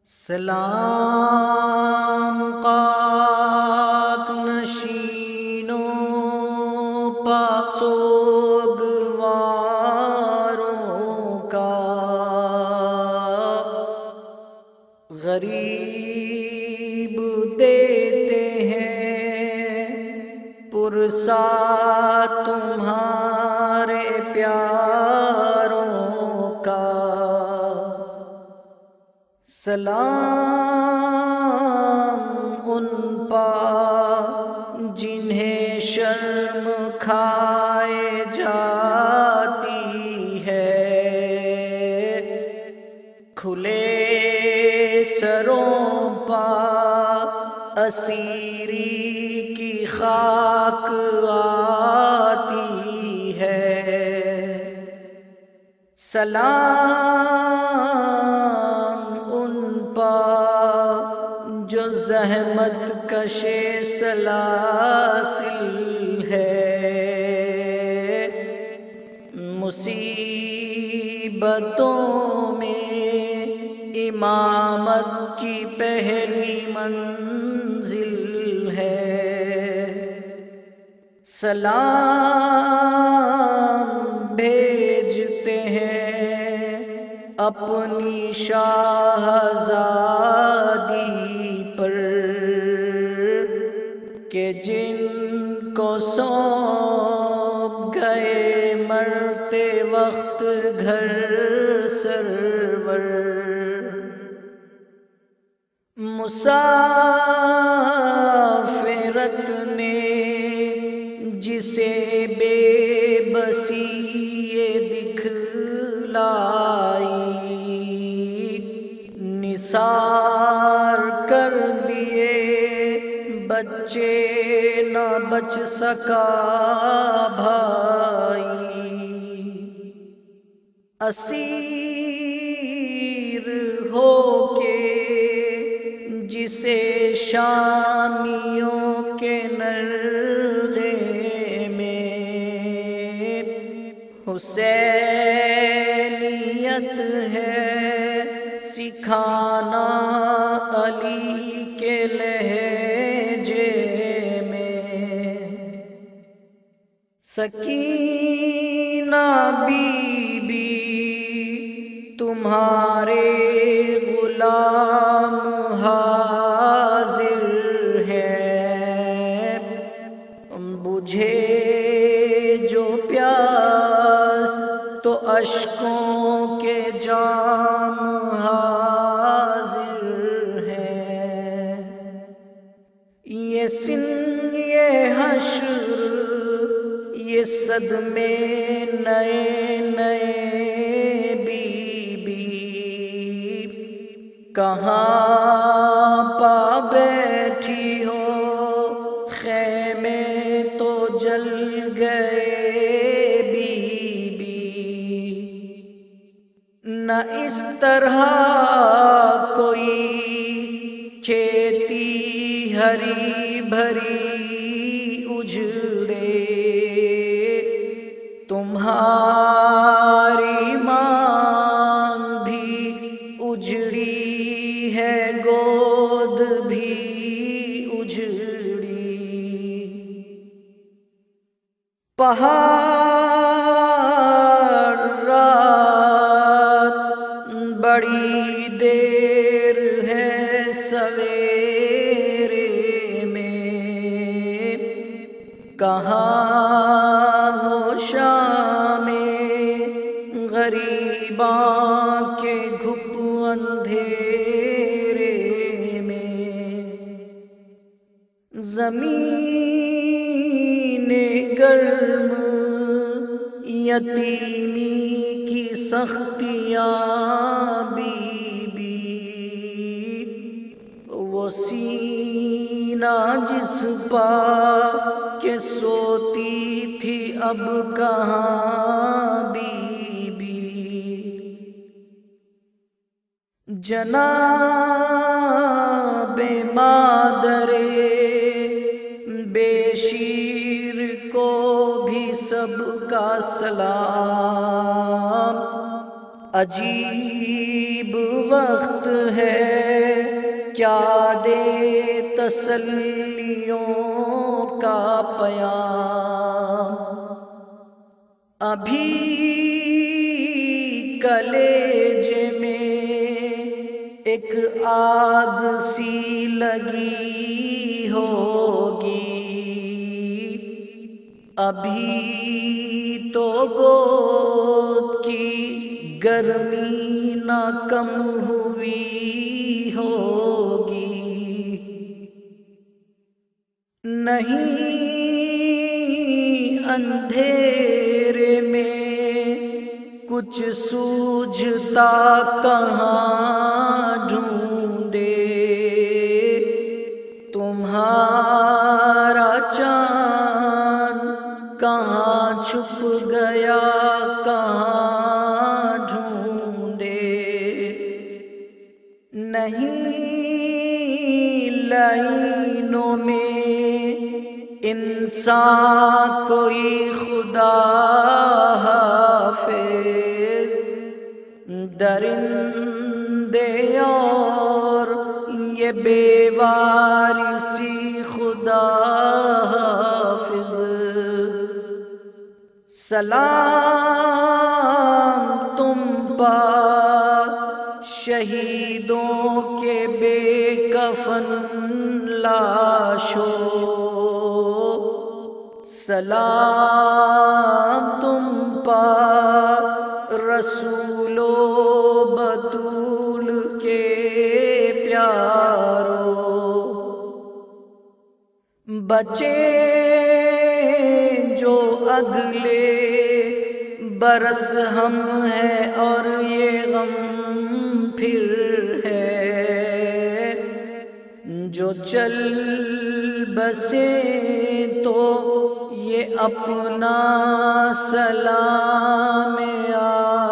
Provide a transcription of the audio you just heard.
سلام پاک نشینوں پاسوگواروں کا، غریب دیتے ہیں پرسا تمہارے پیاروں کا۔ سلام ان پا جنہیں شرم کھائے جاتی ہے، کھلے سروں پا اسیری کی خاک آتی ہے۔ سلام ان پا جو زحمت کشے سلاسل ہے، مصیبتوں میں امامت کی پہلی منزل ہے۔ سلام بھیجتے ہیں اپنی شاہزادی پر کہ جن کو سونپ گئے مرتے وقت گھر سرور۔ مسافرت نے جسے بے بسی یہ دکھلائی، نثار کر دیے بچے نہ بچ سکا بھائی، اسیر ہو کے جسے شامیوں کے نرغے میں حسینیت ہے سکھانا علی کے لہجے میں۔ سکینہ بی بی تمہارے غلام حاضر ہیں، بجھے جو پیاس تو اشکوں کے جام حاضر ہیں۔ یہ سن یہ حشر یہ صدمے نئے نئے بی بی کہاں پا بیٹھی ہو، خیمے تو جل گئے بی بی۔ نہ اس طرح کوئی کھیتی ہری بھری اجڑے، تمہاری مانگ بھی اجڑی ہے، گود بھی اجڑی۔ پہاڑ رات بڑی دیر ہے سویرے میں، کہاں ہو شام غریباں کے گھپ اندھیرے میں۔ زمین گرم یتیمی کی سختیاں بی بی، وہ سینہ جس پا کہ سوتی تھی اب کہاں بی بی۔ جناب مادر بے شیر کو بھی سب کا سلام، عجیب وقت ہے کیا دے تسلیوں کا پیام، ابھی کلیجے میں ایک آگ سی لگی ہوگی، ابھی تو گود کی گرمی نہ کم ہوئی ہوگی، نہیں اندھیرے میں کچھ سوجھتا کہاں ڈھونڈے، تمہارا چاند کہاں چھپ گیا کہاں ڈھونڈے، نہیں لائنوں میں انسان کوئی خدا حافظ، درندے اور یہ بے وارثی خدا حافظ، سلام تم پا شہیدوں کے بے کفن لاشوں، سلام تم پا رسول و بطول کے پیاروں، بچے جو اگلے برس ہم ہیں اور یہ غم پھر ہے، جو چل بسے تو یہ اپنا سلام